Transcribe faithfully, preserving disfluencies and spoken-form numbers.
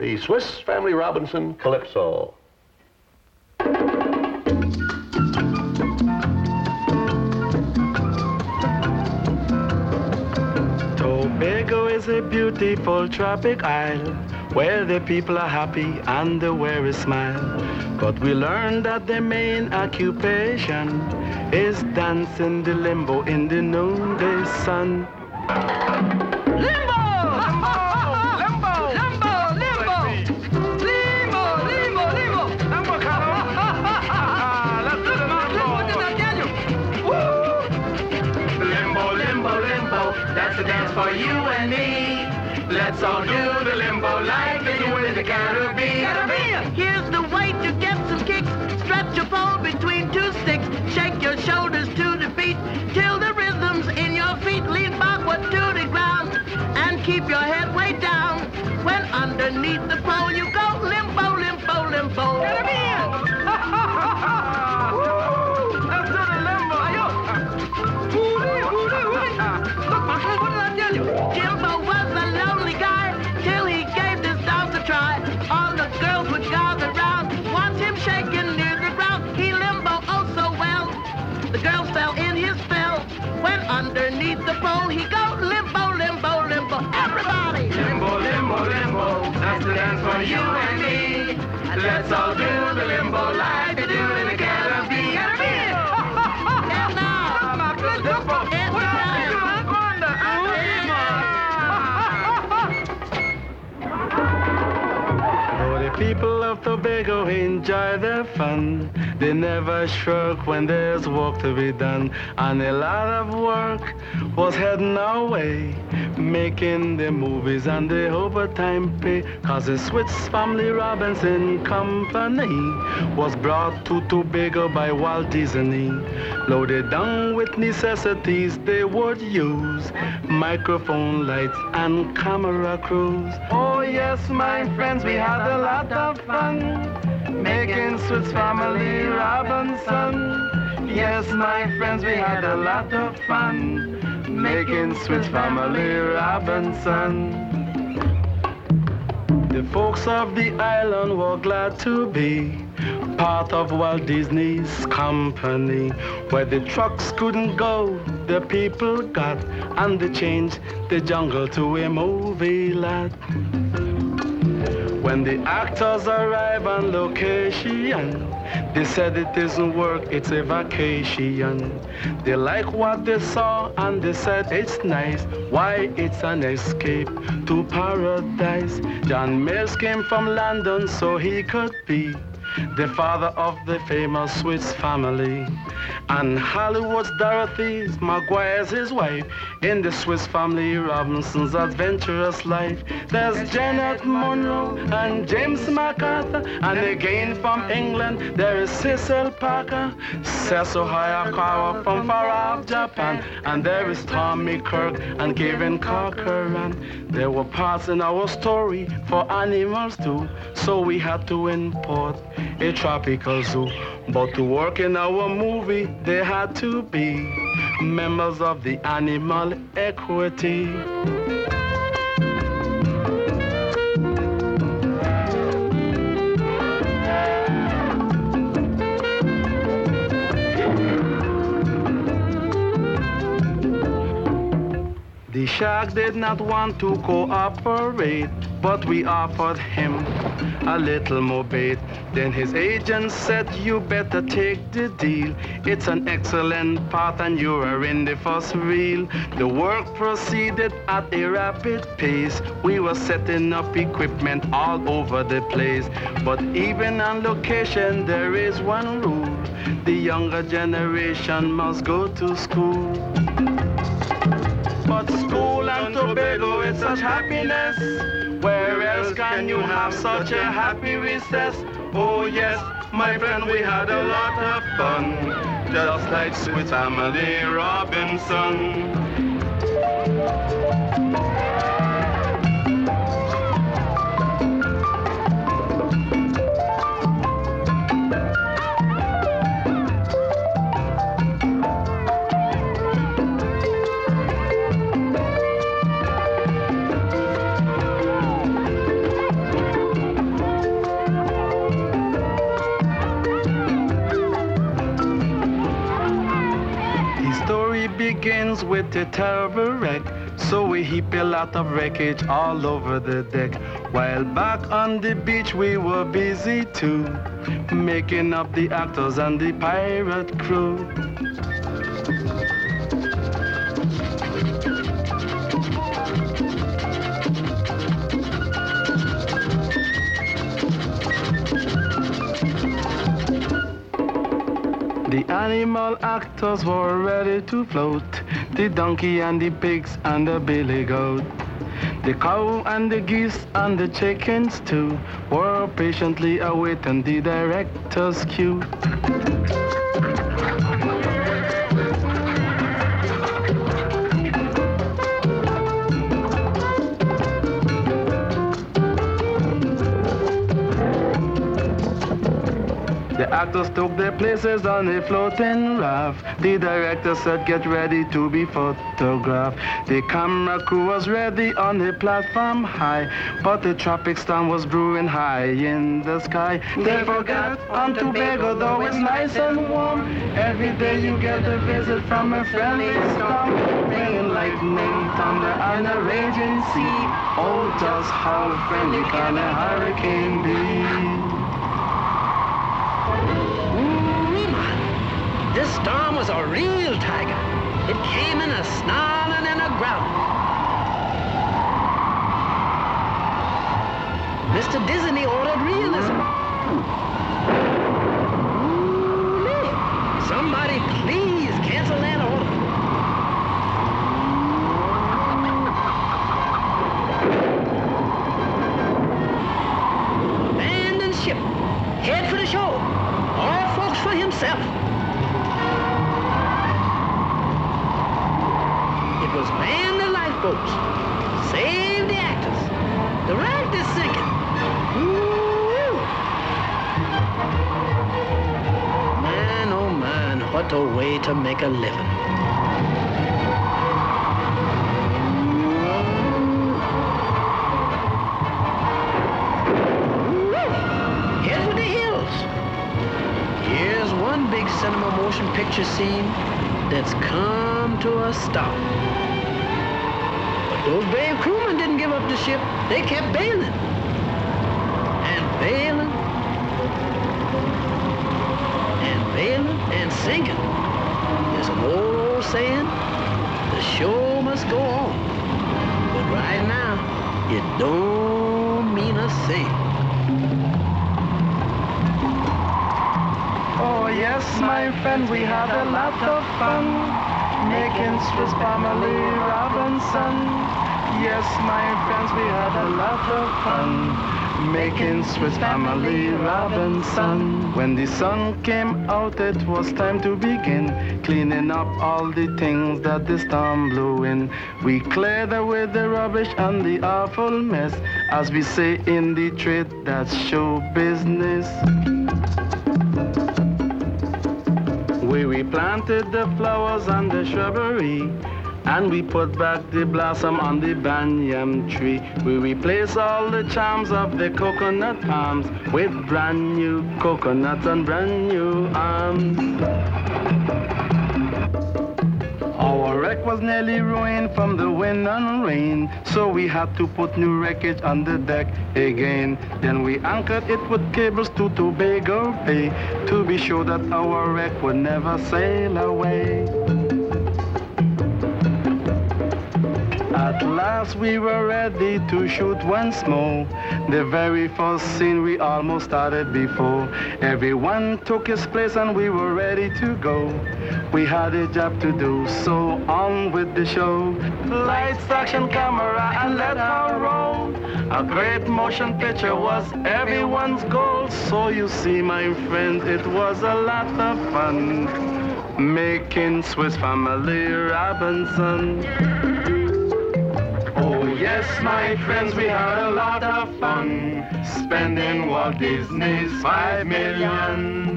the Swiss Family Robinson Calypso. Tobago is a beautiful tropic isle where the people are happy and they wear a smile. But we learned that their main occupation is dancing the limbo in the noonday sun. Limbo! Limbo! Limbo! Limbo! Limbo! Limbo! Limbo! Limbo! Limbo, Carlo! Let's do the limbo! What did I tell you? Woo! Limbo, limbo, limbo, that's a dance for you and me. Let's all do the limbo like they do in the Caribbean. Caribbean! Here's the way to get some kicks. Stretch your pole between two sticks. Shake your shoulders to the beat till the rhythm's in your feet. Lean backward to the ground and keep your head way down. When underneath the pole you go limbo, limbo, limbo. Caribbean! Let's do the limbo! Ayo! Hooray, hooray, hooray! Look, my friend, what did I tell you? Jimbo was a lonely guy till he gave this dance a try. All the girls would gather round, watch him shaking near the ground. He limbo oh so well. The girls fell in his spell. When underneath the pole he go limbo, limbo, limbo. Everybody! Limbo, limbo, limbo, that's the dance for you and me. Let's all do the limbo like they do in the Caribbean. Caribbean! And now, My good limbo! it's What time. you wonder? Oh, the people of Tobago enjoy their fun. They never shirk when there's work to be done. And a lot of work was heading our way, making the movies and the overtime pay. Cause the Swiss Family Robinson Company was brought to Tobago by Walt Disney. Loaded down with necessities they would use, microphone lights and camera crews. Oh yes, my friends, we had a lot of fun making Swiss Family Robinson. Yes, my friends, we had a lot of fun making Swiss Family Robinson. The folks of the island were glad to be part of Walt Disney's company. Where the trucks couldn't go, the people got, and they changed the jungle to a movie lot. When the actors arrive on location, they said it isn't work, it's a vacation. They like what they saw and they said it's nice. Why, it's an escape to paradise. John Mills came from London so he could be the father of the famous Swiss family. And Hollywood's Dorothy Maguire's his wife in the Swiss Family Robinson's adventurous life. There's Janet Monroe and James MacArthur, and again from England there is Cecil Parker, Cecil Hayakawa from far off Japan, and there is Tommy Kirk and Kevin Corcoran. There were parts in our story for animals too, so we had to import a tropical zoo. But to work in our movie, they had to be members of the animal equity. The shark did not want to cooperate, but we offered him a little more bait. Then his agent said, you better take the deal. It's an excellent part and you are in the first reel. The work proceeded at a rapid pace. We were setting up equipment all over the place. But even on location, there is one rule. The younger generation must go to school. But school and Tobago, it's such happiness. Where else can you have such a happy recess? Oh yes, my friend, we had a lot of fun, just like Swiss Family Robinson. begins with a terrible wreck. So we heap a lot of wreckage all over the deck. While back on the beach we were busy too, making up the actors and the pirate crew. The animal actors were ready to float, the donkey and the pigs and the billy goat. The cow and the geese and the chickens too were patiently awaiting the director's cue. The actors took their places on a floating raft. The director said, get ready to be photographed. The camera crew was ready on the platform high, but the tropic storm was brewing high in the sky. They forgot on Tobago, though it's nice and warm, every day you get a visit from a friendly storm, bringing lightning, thunder, and a raging sea. Oh, just how friendly can a hurricane be? This storm was a real tiger. It came in a snarling and a growling. Mister Disney ordered realism. Ooh-lee. Somebody please cancel that order. Abandon ship. Head for the shore. All folks for himself. It was man the lifeboats, save the actors. The raft is sinking. Woo! Man, oh man, what a way to make a living. Woo! Here's for the hills. Here's one big cinema motion picture scene that's come to a stop. Those brave crewmen didn't give up the ship. They kept bailing and bailing and bailing and sinking. There's an old saying, the show must go on. But right now, it don't mean a thing. Oh yes, my friend, we had a lot of fun making Swiss Family Robinson. Yes, my friends, we had a lot of fun making Swiss Family Robinson. When the sun came out, it was time to begin cleaning up all the things that the storm blew in. We cleared away the rubbish and the awful mess. As we say in the trade, that's show business. We replanted the flowers and the shrubbery, and we put back the blossom on the banyan tree. We replace all the charms of the coconut palms with brand new coconuts and brand new arms. Our wreck was nearly ruined from the wind and rain, so we had to put new wreckage on the deck again. Then we anchored it with cables to Tobago Bay to be sure that our wreck would never sail away. At last we were ready to shoot once more, the very first scene we almost started before. Everyone took his place and we were ready to go. We had a job to do, so on with the show. Lights, action, camera, and let her roll. A great motion picture was everyone's goal. So you see, my friends, it was a lot of fun making Swiss Family Robinson. Oh yes, my friends, we had a lot of fun spending Walt Disney's five million.